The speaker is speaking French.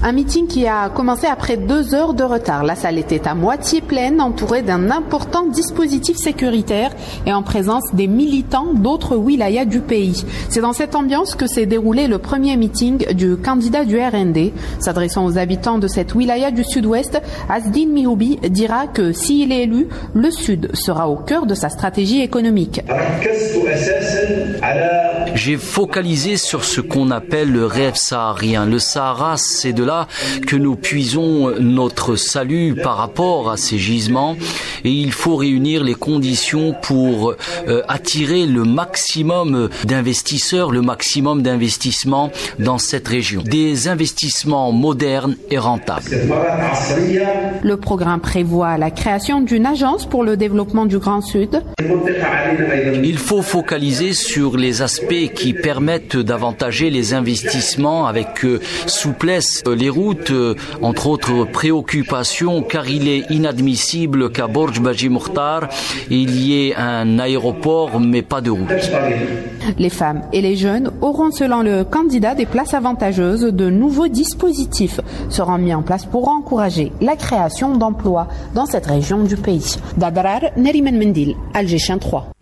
Un meeting qui a commencé après 2 heures de retard. La salle était à moitié pleine, entourée d'un important dispositif sécuritaire et en présence des militants d'autres wilayas du pays. C'est dans cette ambiance que s'est déroulé le premier meeting du candidat du RND. S'adressant aux habitants de cette wilaya du sud-ouest, Asdine Mihoubi dira que s'il est élu, le Sud sera au cœur de sa stratégie économique. J'ai focalisé sur ce qu'on appelle le rêve saharien. Le Sahara, c'est de là que nous puisons notre salut par rapport à ces gisements et il faut réunir les conditions pour attirer le maximum d'investisseurs, le maximum d'investissements dans cette région. Des investissements modernes et rentables. Le programme prévoit la création d'une agence pour le développement du Grand Sud. Il faut focaliser sur les aspects qui permettent d'avantager les investissements avec souplesse. Les routes, entre autres préoccupations, car il est inadmissible qu'à Borj Baji Mokhtar, il y ait un aéroport mais pas de route. Les femmes et les jeunes auront, selon le candidat, des places avantageuses. De nouveaux dispositifs seront mis en place pour encourager la création d'emplois dans cette région du pays. Dadrar, Neriman Mendil, Alger 3.